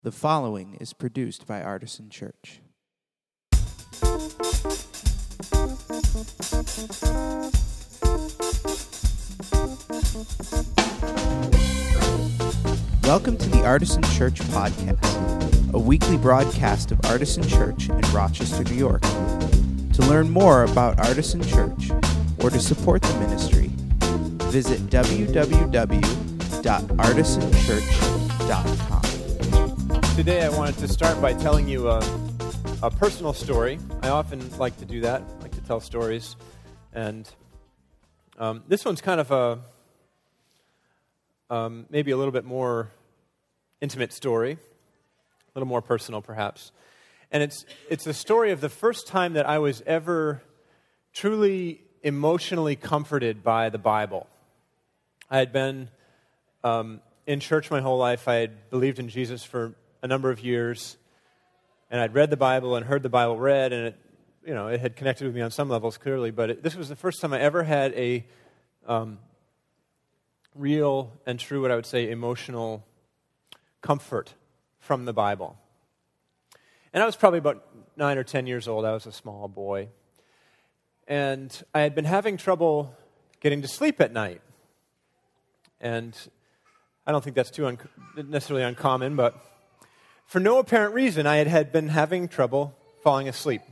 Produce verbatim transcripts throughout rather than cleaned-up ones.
The following is produced by Artisan Church. Welcome to the Artisan Church podcast, a weekly broadcast of Artisan Church in Rochester, New York. To learn more about Artisan Church or to support the ministry, visit w w w dot artisan church dot com. Today I wanted to start by telling you a, a personal story. I often like to do that, I like to tell stories. And um, this one's kind of a, um, maybe a little bit more intimate story, a little more personal perhaps. And it's it's the story of the first time that I was ever truly emotionally comforted by the Bible. I had been um, in church my whole life. I had believed in Jesus for a number of years, and I'd read the Bible and heard the Bible read, and it, you know, it had connected with me on some levels clearly. But it, this was the first time I ever had a um, real and true, what I would say, emotional comfort from the Bible. And I was probably about nine or ten years old. I was a small boy, and I had been having trouble getting to sleep at night. And I don't think that's too un- necessarily uncommon, but for no apparent reason, I had, had been having trouble falling asleep.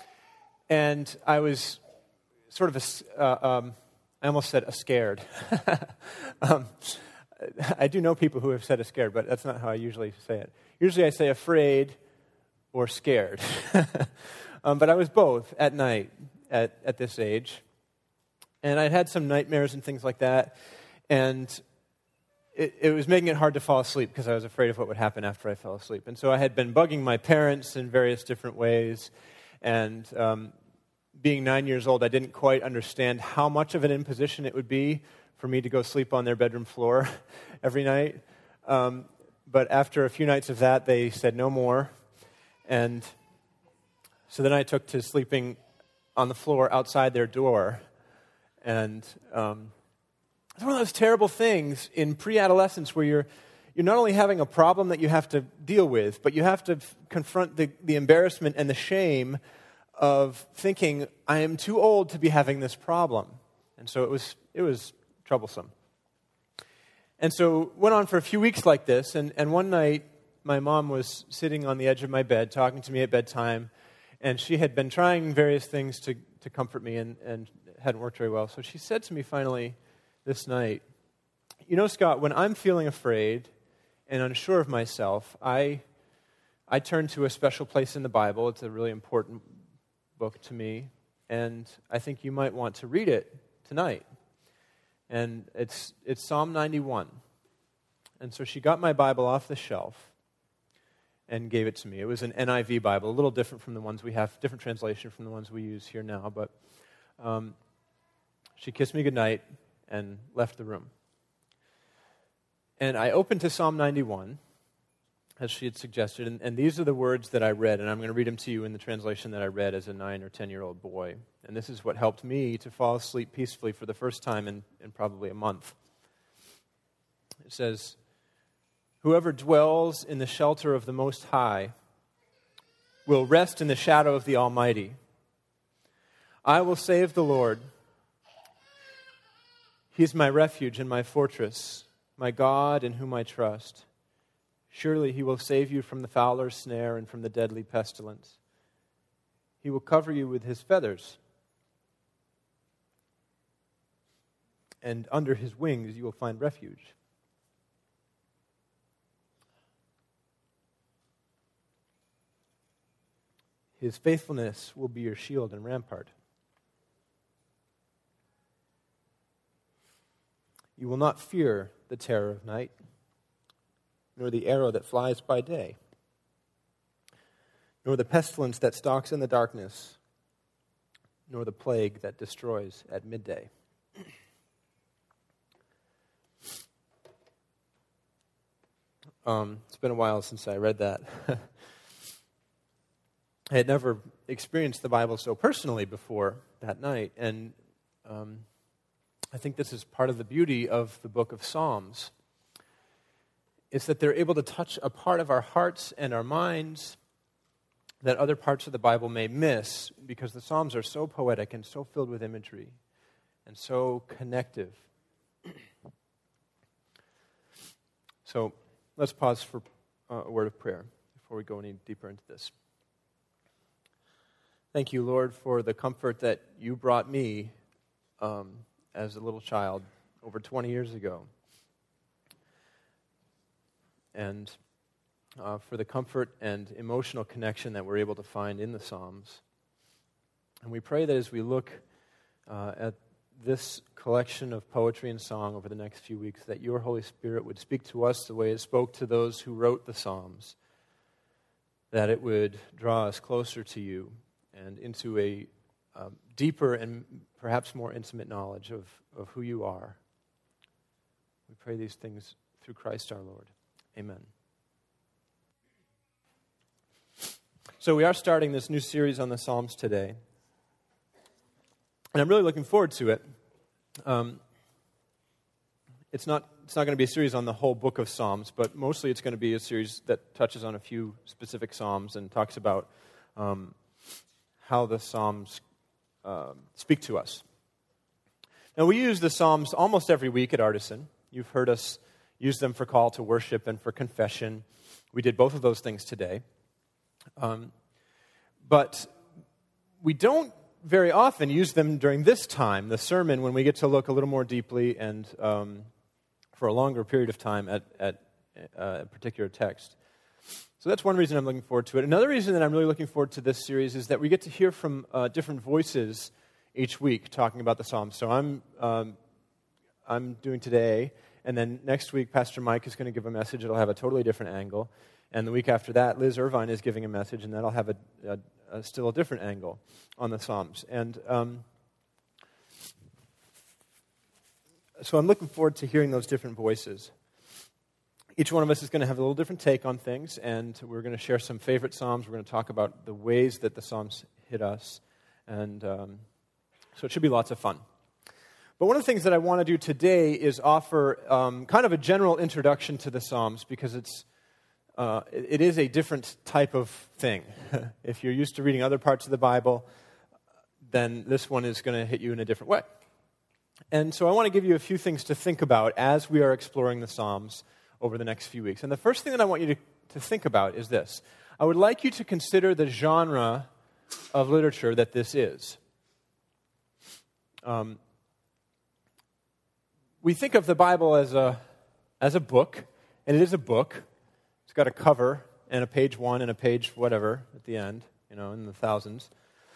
And I was sort of, a, uh, um, I almost said a scared. um, I do know people who have said a scared, but that's not how I usually say it. Usually I say afraid or scared. um, but I was both at night at, at this age. And I'd had some nightmares and things like that. And It, it was making it hard to fall asleep because I was afraid of what would happen after I fell asleep. And so I had been bugging my parents in various different ways. And um, being nine years old, I didn't quite understand how much of an imposition it would be for me to go sleep on their bedroom floor every night. Um, but after a few nights of that, they said no more. And so then I took to sleeping on the floor outside their door. And Um, It's one of those terrible things in pre-adolescence where you're you're not only having a problem that you have to deal with, but you have to f- confront the, the embarrassment and the shame of thinking, I am too old to be having this problem. And so it was it was troublesome. And so went on for a few weeks like this, and, and one night my mom was sitting on the edge of my bed talking to me at bedtime, and she had been trying various things to, to comfort me and, and hadn't worked very well. So she said to me finally this night, you know, Scott, when I'm feeling afraid and unsure of myself, I I turn to a special place in the Bible. It's a really important book to me, and I think you might want to read it tonight. And it's it's Psalm ninety-one. And so she got my Bible off the shelf and gave it to me. It was an N I V Bible, a little different from the ones we have, different translation from the ones we use here now, but um, she kissed me goodnight and left the room. And I opened to Psalm ninety-one, as she had suggested, and, and these are the words that I read, and I'm going to read them to you in the translation that I read as a nine or ten-year-old boy. And this is what helped me to fall asleep peacefully for the first time in, in probably a month. It says, "Whoever dwells in the shelter of the Most High will rest in the shadow of the Almighty. I will say of the Lord, He is my refuge and my fortress, my God in whom I trust. Surely He will save you from the fowler's snare and from the deadly pestilence. He will cover you with His feathers, and under His wings you will find refuge. His faithfulness will be your shield and rampart. You will not fear the terror of night, nor the arrow that flies by day, nor the pestilence that stalks in the darkness, nor the plague that destroys at midday." Um, it's been a while since I read that. I had never experienced the Bible so personally before that night, and um, I think this is part of the beauty of the book of Psalms, is that they're able to touch a part of our hearts and our minds that other parts of the Bible may miss, because the Psalms are so poetic and so filled with imagery and so connective. So let's pause for uh, a word of prayer before we go any deeper into this. Thank you, Lord, for the comfort that you brought me um, as a little child over twenty years ago. And uh, for the comfort and emotional connection that we're able to find in the Psalms. And we pray that as we look uh, at this collection of poetry and song over the next few weeks, that your Holy Spirit would speak to us the way it spoke to those who wrote the Psalms, that it would draw us closer to you and into a um, deeper and perhaps more intimate knowledge of, of who you are. We pray these things through Christ our Lord. Amen. So we are starting this new series on the Psalms today. And I'm really looking forward to it. Um, it's not it's not going to be a series on the whole book of Psalms, but mostly it's going to be a series that touches on a few specific Psalms and talks about um, how the Psalms uh, speak to us. Now, we use the Psalms almost every week at Artisan. You've heard us use them for call to worship and for confession. We did both of those things today. Um, but we don't very often use them during this time, the sermon, when we get to look a little more deeply and um, for a longer period of time at, at uh, a particular text. So that's one reason I'm looking forward to it. Another reason that I'm really looking forward to this series is that we get to hear from uh, different voices each week talking about the Psalms. So I'm um, I'm doing today, and then next week Pastor Mike is going to give a message. It'll have a totally different angle. And the week after that, Liz Irvine is giving a message, and that'll have a, a, a still a different angle on the Psalms. And um, so I'm looking forward to hearing those different voices. Each one of us is going to have a little different take on things, and we're going to share some favorite Psalms. We're going to talk about the ways that the Psalms hit us, and um, so it should be lots of fun. But one of the things that I want to do today is offer um, kind of a general introduction to the Psalms, because it's Uh, it is a different type of thing. If you're used to reading other parts of the Bible, then this one is going to hit you in a different way. And so I want to give you a few things to think about as we are exploring the Psalms over the next few weeks. And the first thing that I want you to, to think about is this. I would like you to consider the genre of literature that this is. Um, we think of the Bible as a as a book, and it is a book. It's got a cover and a page one and a page whatever at the end, you know, in the thousands.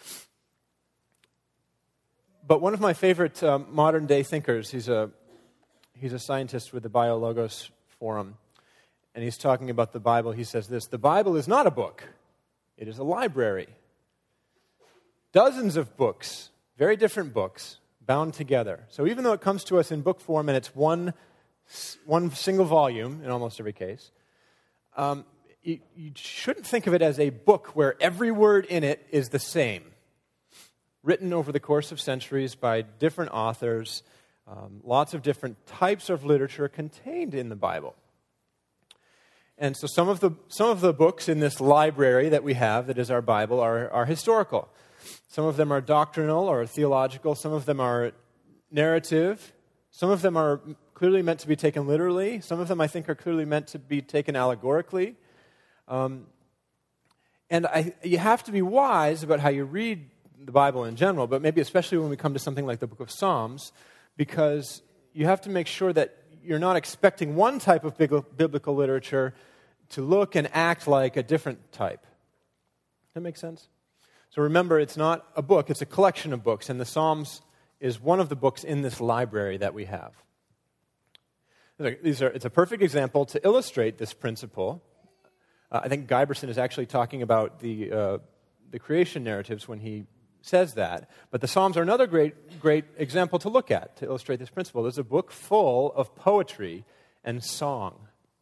But one of my favorite um, modern day thinkers, he's a he's a scientist with the BioLogos Forum, and he's talking about the Bible. He says this: the Bible is not a book; it is a library. Dozens of books, very different books, bound together. So even though it comes to us in book form and it's one one single volume in almost every case. Um, you, you shouldn't think of it as a book where every word in it is the same, written over the course of centuries by different authors, um, lots of different types of literature contained in the Bible. And so some of the some of the books in this library that we have, that is our Bible, are, are historical. Some of them are doctrinal or theological. Some of them are narrative. Some of them are clearly meant to be taken literally. Some of them, I think, are clearly meant to be taken allegorically. Um, and I, you have to be wise about how you read the Bible in general, but maybe especially when we come to something like the book of Psalms, because you have to make sure that you're not expecting one type of biblical literature to look and act like a different type. Does that make sense? So remember, it's not a book, it's a collection of books, and the Psalms is one of the books in this library that we have. These are, it's a perfect example to illustrate this principle. Uh, I think Giberson is actually talking about the uh, the creation narratives when he says that. But the Psalms are another great great example to look at to illustrate this principle. There's a book full of poetry and song.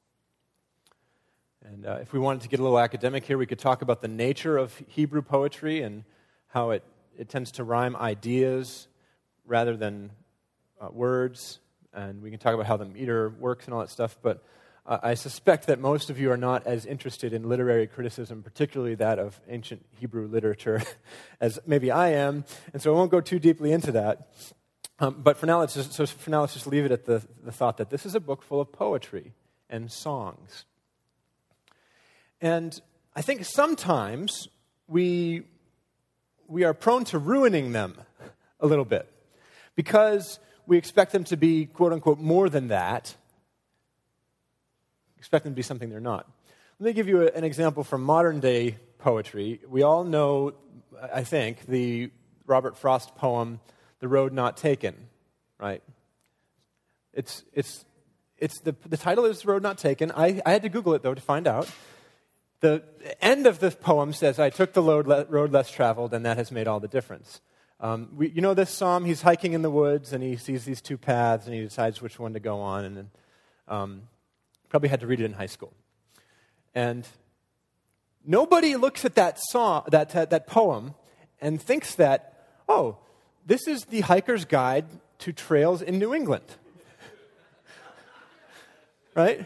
And uh, if we wanted to get a little academic here, we could talk about the nature of Hebrew poetry and how it, it tends to rhyme ideas rather than uh, words. And we can talk about how the meter works and all that stuff. But uh, I suspect that most of you are not as interested in literary criticism, particularly that of ancient Hebrew literature, as maybe I am, and so I won't go too deeply into that. Um, but for now, let's just, so for now, let's just leave it at the, the thought that this is a book full of poetry and songs. And I think sometimes we we are prone to ruining them a little bit because we expect them to be, quote unquote, more than that. Expect them to be something they're not. Let me give you a, an example from modern day poetry. We all know, I think, the Robert Frost poem, "The Road Not Taken," right? It's it's it's the the title is "The Road Not Taken." I, I had to Google it though to find out. The end of the poem says, "I took the road, le- road less traveled, and that has made all the difference." Um, we, you know this psalm? He's hiking in the woods, and he sees these two paths, and he decides which one to go on. And um, probably had to read it in high school. And nobody looks at that song, that, that that poem, and thinks that, oh, this is the hiker's guide to trails in New England, right?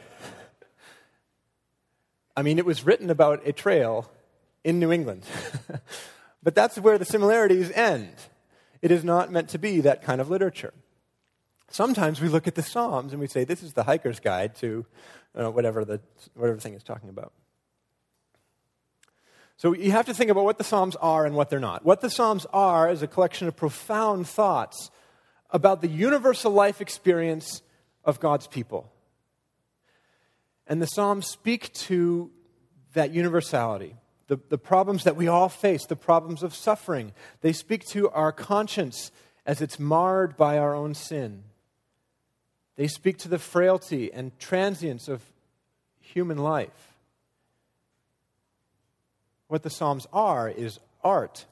I mean, it was written about a trail in New England. But that's where the similarities end. It is not meant to be that kind of literature. Sometimes we look at the Psalms and we say, this is the hiker's guide to uh, whatever the whatever thing is talking about. So you have to think about what the Psalms are and what they're not. What the Psalms are is a collection of profound thoughts about the universal life experience of God's people. And the Psalms speak to that universality, the, the problems that we all face, the problems of suffering. They speak to our conscience as it's marred by our own sin. They speak to the frailty and transience of human life. What the Psalms are is art.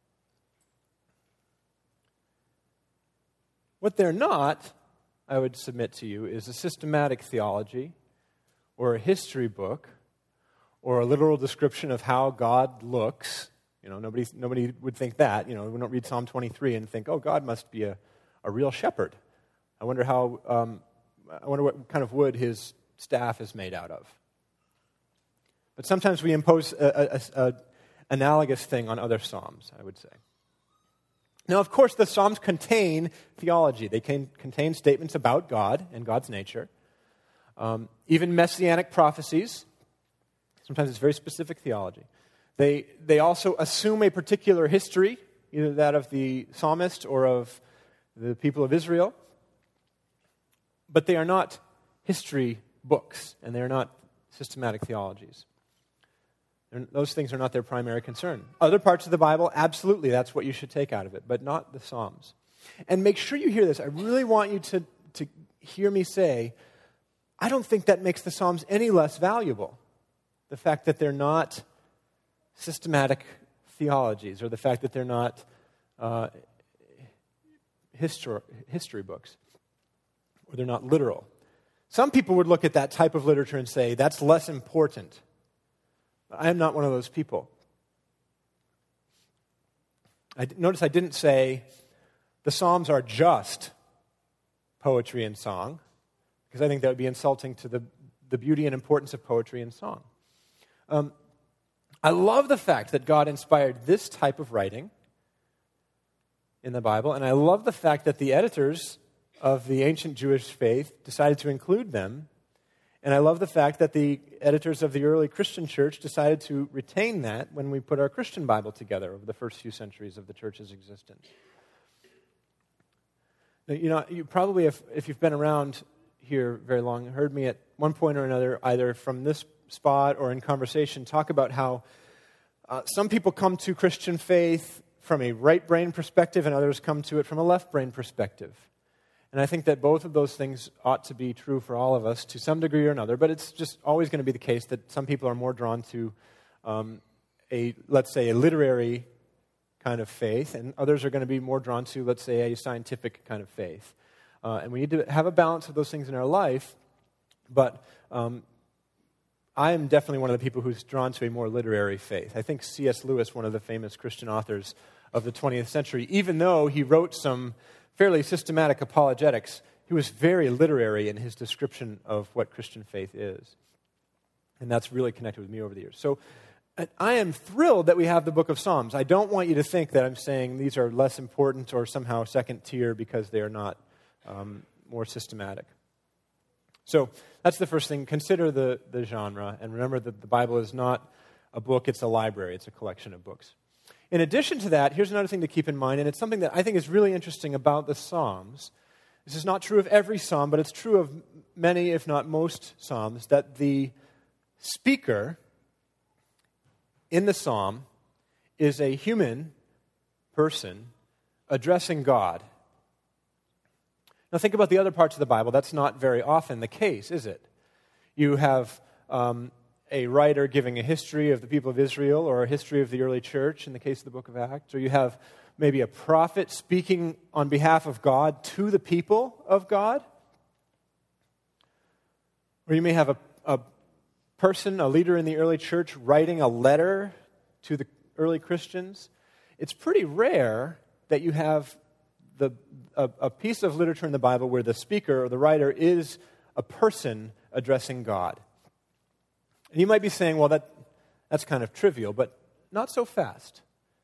What they're not, I would submit to you, is a systematic theology, or a history book, or a literal description of how God looks. You know, nobody nobody would think that. You know, we don't read Psalm twenty-three and think, oh, God must be a, a real shepherd. I wonder how, um, I wonder what kind of wood his staff is made out of. But sometimes we impose a, a, a, a analogous thing on other Psalms, I would say. Now, of course, the Psalms contain theology. They can, contain statements about God and God's nature. Um, even messianic prophecies. Sometimes it's very specific theology. They they also assume a particular history, either that of the psalmist or of the people of Israel. But they are not history books, and they are not systematic theologies. They're, those things are not their primary concern. Other parts of the Bible, absolutely, that's what you should take out of it, but not the Psalms. And make sure you hear this. I really want you to, to hear me say, I don't think that makes the Psalms any less valuable. The fact that they're not systematic theologies, or the fact that they're not uh, history, history books, or they're not literal. Some people would look at that type of literature and say, that's less important. I am not one of those people. I, notice I didn't say the Psalms are just poetry and song, because I think that would be insulting to the, the beauty and importance of poetry and song. Um, I love the fact that God inspired this type of writing in the Bible, and I love the fact that the editors of the ancient Jewish faith decided to include them, and I love the fact that the editors of the early Christian church decided to retain that when we put our Christian Bible together over the first few centuries of the church's existence. Now, you know, you probably, if, if you've been around here very long, heard me at one point or another, either from this spot or in conversation, talk about how uh, some people come to Christian faith from a right brain perspective and others come to it from a left brain perspective. And I think that both of those things ought to be true for all of us to some degree or another, but it's just always going to be the case that some people are more drawn to um, a, let's say, a literary kind of faith, and others are going to be more drawn to, let's say, a scientific kind of faith. Uh, and we need to have a balance of those things in our life, but um, I am definitely one of the people who's drawn to a more literary faith. I think C S Lewis, one of the famous Christian authors of the twentieth century, even though he wrote some fairly systematic apologetics, he was very literary in his description of what Christian faith is. And that's really connected with me over the years. So I am thrilled that we have the book of Psalms. I don't want you to think that I'm saying these are less important or somehow second tier because they are not um, more systematic. So that's the first thing. Consider the, the genre. And remember that the Bible is not a book, it's a library. It's a collection of books. In addition to that, here's another thing to keep in mind, and it's something that I think is really interesting about the Psalms. This is not true of every psalm, but it's true of many, if not most, psalms, that the speaker in the psalm is a human person addressing God. Now think about the other parts of the Bible. That's not very often the case, is it? You have um, a writer giving a history of the people of Israel or a history of the early church in the case of the book of Acts, or you have maybe a prophet speaking on behalf of God to the people of God. Or you may have a, a person, a leader in the early church, writing a letter to the early Christians. It's pretty rare that you have the, a, a piece of literature in the Bible where the speaker or the writer is a person addressing God. And you might be saying, well, that that's kind of trivial, but not so fast.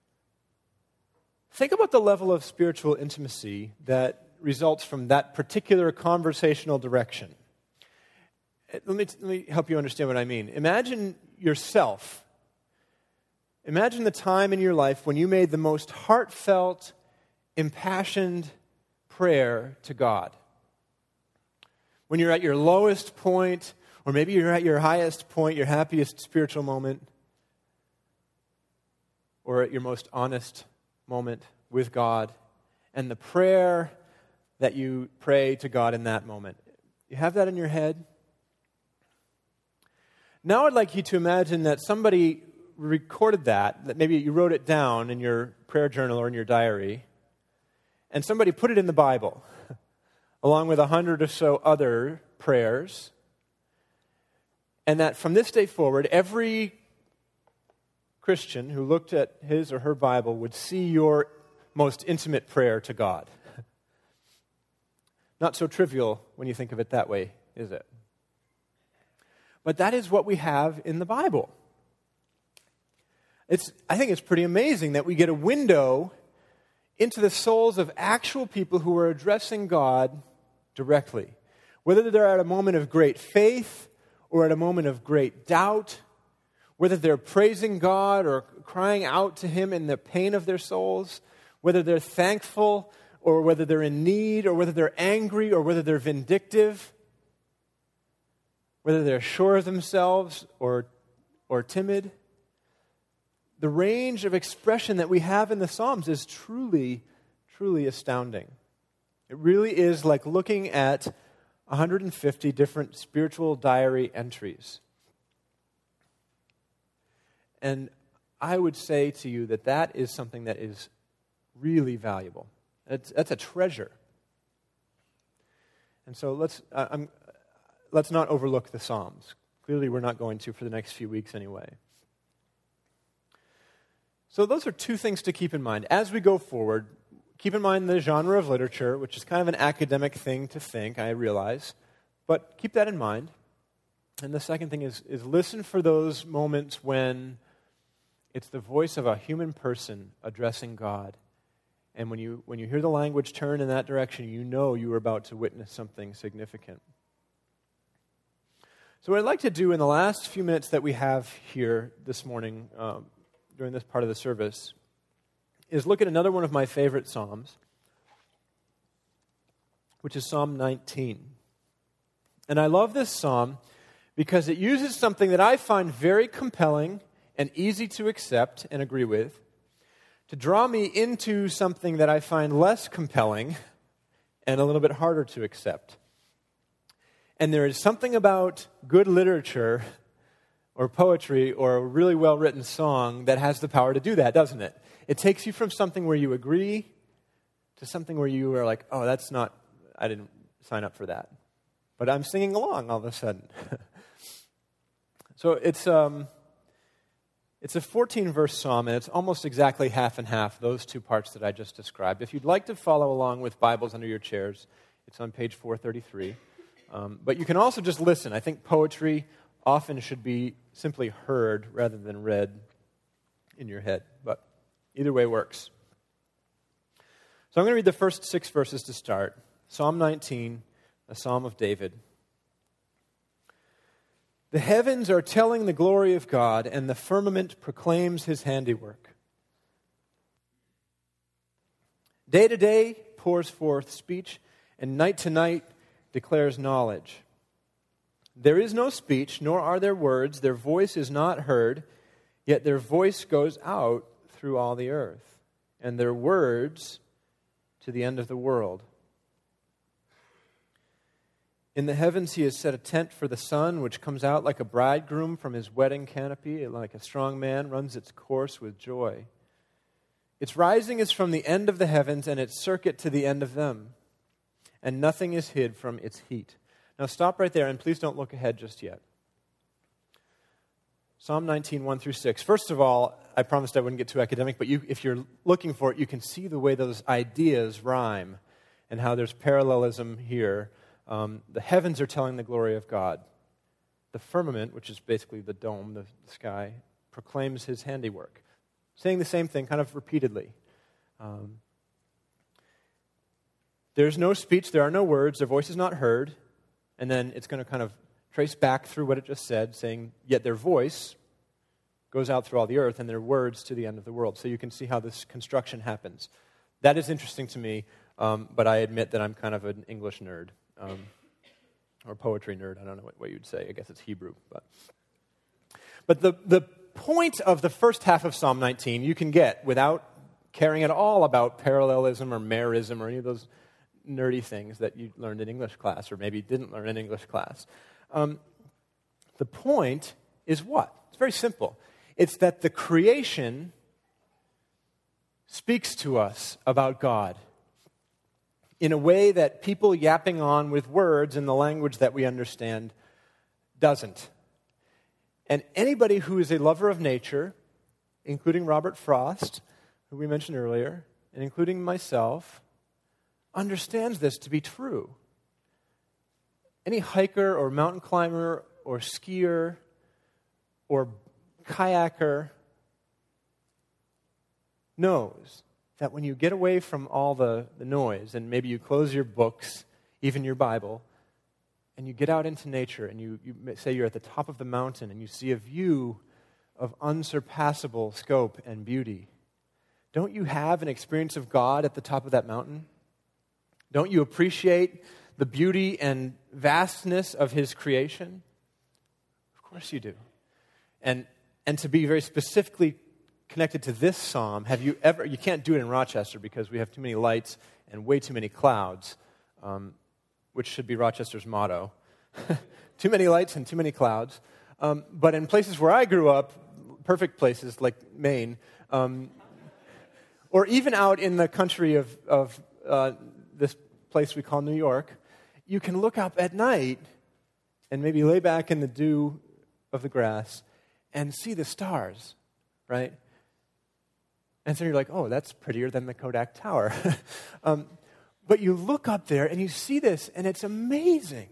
Think about the level of spiritual intimacy that results from that particular conversational direction. Let me, let me help you understand what I mean. Imagine yourself. Imagine the time in your life when you made the most heartfelt, impassioned prayer to God. When you're at your lowest point, or maybe you're at your highest point, your happiest spiritual moment, or at your most honest moment with God, and the prayer that you pray to God in that moment. You have that in your head? Now I'd like you to imagine that somebody recorded that, that maybe you wrote it down in your prayer journal or in your diary, and somebody put it in the Bible, along with a hundred or so other prayers, and that from this day forward, every Christian who looked at his or her Bible would see your most intimate prayer to God. Not so trivial when you think of it that way, is it? But that is what we have in the Bible. It's, I think it's pretty amazing that we get a window into the souls of actual people who are addressing God directly. Whether they're at a moment of great faith or at a moment of great doubt, whether they're praising God or crying out to Him in the pain of their souls, whether they're thankful or whether they're in need or whether they're angry or whether they're vindictive, whether they're sure of themselves or, or timid. The range of expression that we have in the Psalms is truly, truly astounding. It really is like looking at one hundred fifty different spiritual diary entries. And I would say to you that that is something that is really valuable. That's, that's a treasure. And so let's uh, I'm, let's not overlook the Psalms. Clearly we're not going to for the next few weeks anyway. So those are two things to keep in mind. As we go forward, keep in mind the genre of literature, which is kind of an academic thing to think, I realize. But keep that in mind. And the second thing is, is listen for those moments when it's the voice of a human person addressing God. And when you when you hear the language turn in that direction, you know you are about to witness something significant. So what I'd like to do in the last few minutes that we have here this morning, um, during this part of the service, is look at another one of my favorite Psalms, which is Psalm nineteen. And I love this Psalm because it uses something that I find very compelling and easy to accept and agree with, to draw me into something that I find less compelling and a little bit harder to accept. And there is something about good literature or poetry or a really well-written song that has the power to do that, doesn't it? It takes you from something where you agree to something where you are like, oh, that's not, I didn't sign up for that. But I'm singing along all of a sudden. So it's um, it's a fourteen-verse psalm, and it's almost exactly half and half, those two parts that I just described. If you'd like to follow along with Bibles under your chairs, It's on page four thirty-three. Um, but you can also just listen. I think poetry often should be simply heard rather than read in your head. But either way works. So I'm going to read the first six verses to start. Psalm nineteen, a psalm of David. The heavens are telling the glory of God, and the firmament proclaims his handiwork. Day to day pours forth speech, and night to night declares knowledge. There is no speech, nor are there words. Their voice is not heard, yet their voice goes out through all the earth, and their words to the end of the world. In the heavens he has set a tent for the sun, which comes out like a bridegroom from his wedding canopy, like a strong man runs its course with joy. Its rising is from the end of the heavens, and its circuit to the end of them, and nothing is hid from its heat. Now stop right there, and please don't look ahead just yet. Psalm nineteen, one through six. First of all, I promised I wouldn't get too academic, but you, if you're looking for it, you can see the way those ideas rhyme and how there's parallelism here. Um, the heavens are telling the glory of God. The firmament, which is basically the dome, the sky, proclaims his handiwork. Saying the same thing kind of repeatedly. Um, there's no speech, there are no words, their voice is not heard. And then it's going to kind of trace back through what it just said, saying, yet their voice goes out through all the earth and their words to the end of the world. So you can see how this construction happens. That is interesting to me, um, but I admit that I'm kind of an English nerd. Um, or poetry nerd, I don't know what, what you'd say. I guess it's Hebrew. But, but the, the point of the first half of Psalm nineteen you can get without caring at all about parallelism or merism or any of those nerdy things that you learned in English class or maybe didn't learn in English class. Um, the point is what? It's very simple. It's that the creation speaks to us about God in a way that people yapping on with words in the language that we understand doesn't. And anybody who is a lover of nature, including Robert Frost, who we mentioned earlier, and including myself, understands this to be true. Any hiker or mountain climber or skier or kayaker knows that when you get away from all the, the noise, and maybe you close your books, even your Bible, and you get out into nature, and you, you say you're at the top of the mountain, and you see a view of unsurpassable scope and beauty, don't you have an experience of God at the top of that mountain? Don't you appreciate the beauty and vastness of his creation? Of course you do. And, and to be very specifically connected to this psalm, have you ever, you can't do it in Rochester because we have too many lights and way too many clouds, um, which should be Rochester's motto. Too many lights and too many clouds. Um, but in places where I grew up, perfect places like Maine, um, or even out in the country of, of uh, this place we call New York, you can look up at night and maybe lay back in the dew of the grass and see the stars, right? And so you're like, oh, that's prettier than the Kodak Tower. um, but you look up there and you see this, and it's amazing.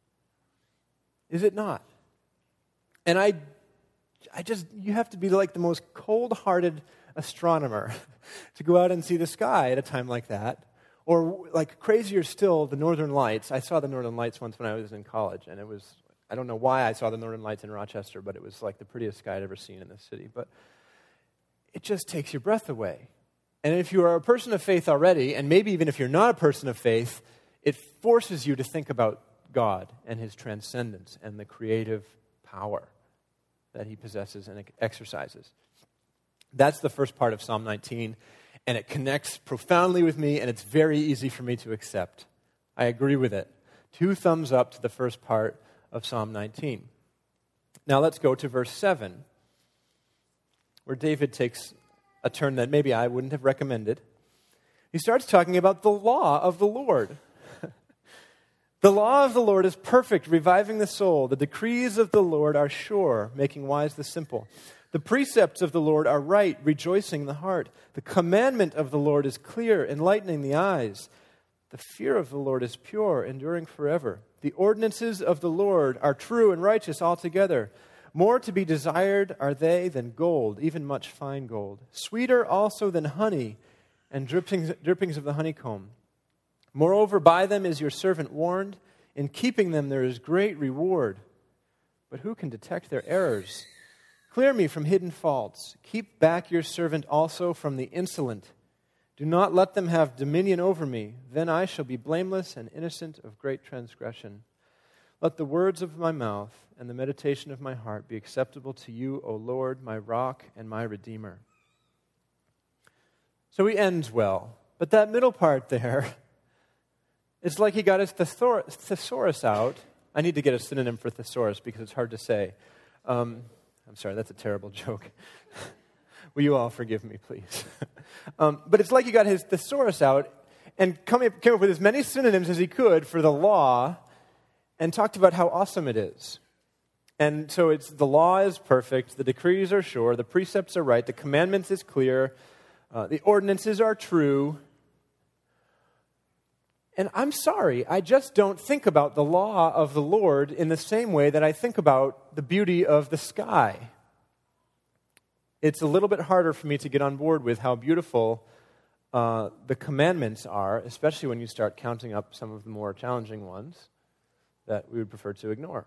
Is it not? And I, I just, you have to be like the most cold-hearted astronomer to go out and see the sky at a time like that. Or like crazier still, the Northern Lights. I saw the Northern Lights once when I was in college, and it was, I don't know why I saw the Northern Lights in Rochester, but it was like the prettiest sky I'd ever seen in this city. But it just takes your breath away. And if you are a person of faith already, and maybe even if you're not a person of faith, it forces you to think about God and his transcendence and the creative power that he possesses and exercises. That's the first part of Psalm nineteen, and it connects profoundly with me, and it's very easy for me to accept. I agree with it. Two thumbs up to the first part of Psalm nineteen. Now let's go to verse seven. Where David takes a turn that maybe I wouldn't have recommended. He starts talking about the law of the Lord. The law of the Lord is perfect, reviving the soul. The decrees of the Lord are sure, making wise the simple. The precepts of the Lord are right, rejoicing the heart. The commandment of the Lord is clear, enlightening the eyes. The fear of the Lord is pure, enduring forever. The ordinances of the Lord are true and righteous altogether. More to be desired are they than gold, even much fine gold. Sweeter also than honey and drippings, drippings of the honeycomb. Moreover, by them is your servant warned. In keeping them there is great reward. But who can detect their errors? Clear me from hidden faults. Keep back your servant also from the insolent. Do not let them have dominion over me. Then I shall be blameless and innocent of great transgression. Let the words of my mouth and the meditation of my heart be acceptable to you, O Lord, my rock and my redeemer. So he ends well. But that middle part there, it's like he got his thesor- thesaurus out. I need to get a synonym for thesaurus because it's hard to say. Um, I'm sorry, that's a terrible joke. Will you all forgive me, please? um, but it's like he got his thesaurus out and come up, came up with as many synonyms as he could for the law and talked about how awesome it is. And so it's the law is perfect, the decrees are sure, the precepts are right, the commandments is clear, uh, the ordinances are true. And I'm sorry, I just don't think about the law of the Lord in the same way that I think about the beauty of the sky. It's a little bit harder for me to get on board with how beautiful uh, the commandments are, especially when you start counting up some of the more challenging ones that we would prefer to ignore.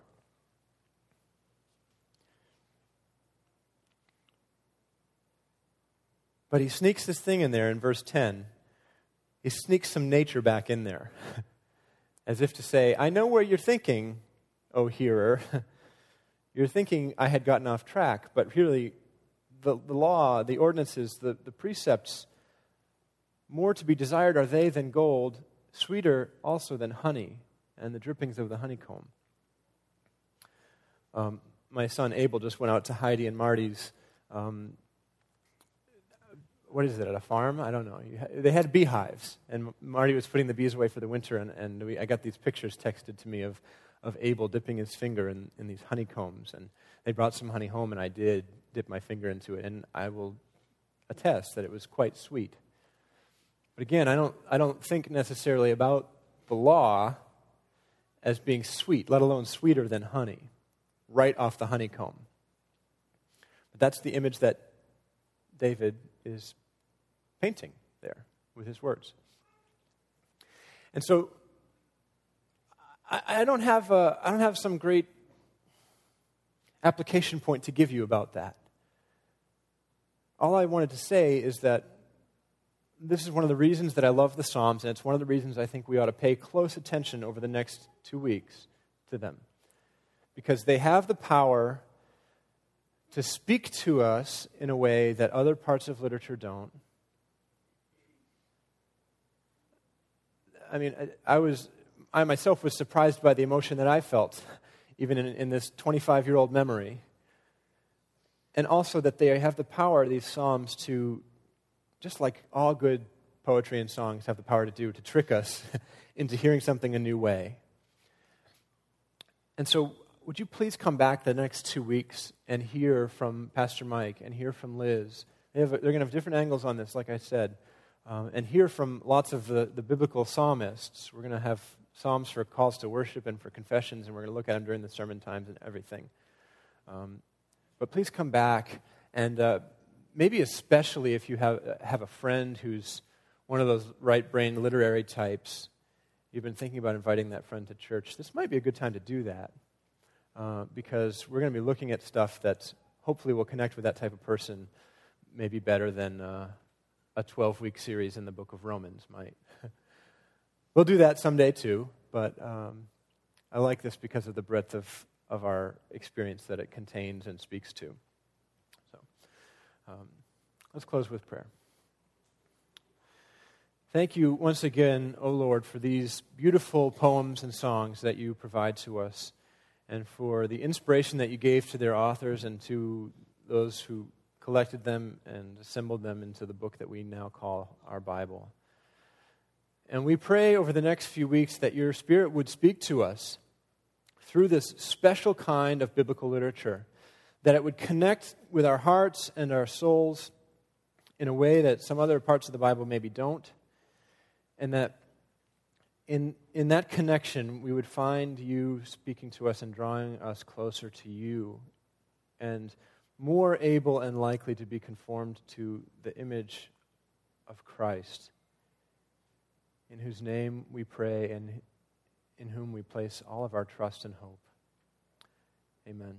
But he sneaks this thing in there in verse ten. He sneaks some nature back in there, as if to say, I know where you're thinking, O hearer. You're thinking I had gotten off track, but really, The, the law, the ordinances, the, the precepts, more to be desired are they than gold, sweeter also than honey, and the drippings of the honeycomb. Um, my son Abel just went out to Heidi and Marty's, um, what is it, at a farm? I don't know. They had beehives, and Marty was putting the bees away for the winter, and, and we, I got these pictures texted to me of, of Abel dipping his finger in, in these honeycombs, and they brought some honey home, and I did dip my finger into it, and I will attest that it was quite sweet. But again, I don't I don't think necessarily about the law as being sweet, let alone sweeter than honey, right off the honeycomb. But that's the image that David is painting there with his words. And so I, I don't have a, I don't have some great application point to give you about that. All I wanted to say is that this is one of the reasons that I love the Psalms, and it's one of the reasons I think we ought to pay close attention over the next two weeks to them. Because they have the power to speak to us in a way that other parts of literature don't. I mean, I, I was, I myself was surprised by the emotion that I felt, even in, in this twenty-five-year-old memory. And also that they have the power, these Psalms, to, just like all good poetry and songs have the power to do, to trick us into hearing something a new way. And so, would you please come back the next two weeks and hear from Pastor Mike and hear from Liz? They have, they're going to have different angles on this, like I said, um, and hear from lots of the, the biblical psalmists. We're going to have psalms for calls to worship and for confessions, and we're going to look at them during the sermon times and everything. Um, but please come back, and uh, maybe especially if you have have a friend who's one of those right-brained literary types, you've been thinking about inviting that friend to church, this might be a good time to do that. Uh, because we're going to be looking at stuff that hopefully will connect with that type of person maybe better than uh, a twelve-week series in the book of Romans might. We'll do that someday too, but um, I like this because of the breadth of, of our experience that it contains and speaks to. So um, let's close with prayer. Thank you once again, O Lord, for these beautiful poems and songs that you provide to us, and for the inspiration that you gave to their authors and to those who collected them and assembled them into the book that we now call our Bible. And we pray over the next few weeks that your Spirit would speak to us through this special kind of biblical literature, that it would connect with our hearts and our souls in a way that some other parts of the Bible maybe don't, and that in, in that connection, we would find you speaking to us and drawing us closer to you, and more able and likely to be conformed to the image of Christ, in whose name we pray and in whom we place all of our trust and hope. Amen.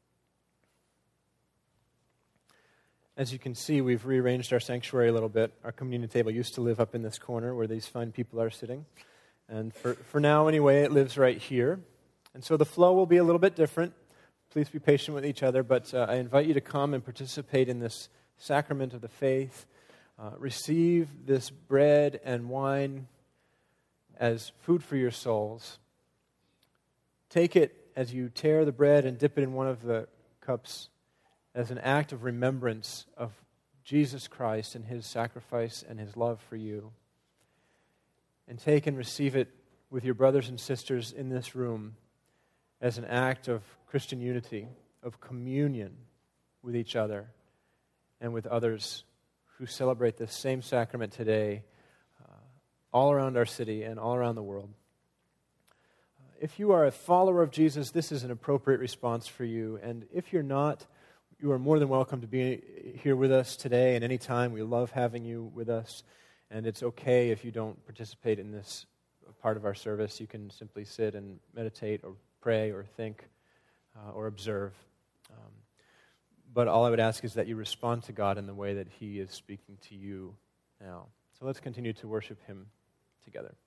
As you can see, we've rearranged our sanctuary a little bit. Our communion table used to live up in this corner where these fine people are sitting. And for, for now, anyway, it lives right here. And so the flow will be a little bit different. Please be patient with each other, but uh, I invite you to come and participate in this sacrament of the faith. Uh, receive this bread and wine as food for your souls. Take it as you tear the bread and dip it in one of the cups as an act of remembrance of Jesus Christ and His sacrifice and His love for you. And take and receive it with your brothers and sisters in this room as an act of Christian unity, of communion with each other and with others who celebrate this same sacrament today uh, all around our city and all around the world. Uh, if you are a follower of Jesus, this is an appropriate response for you. And if you're not, you are more than welcome to be here with us today and any time. We love having you with us. And it's okay if you don't participate in this part of our service. You can simply sit and meditate or pray or think uh, or observe. Um, but all I would ask is that you respond to God in the way that He is speaking to you now. So let's continue to worship Him together.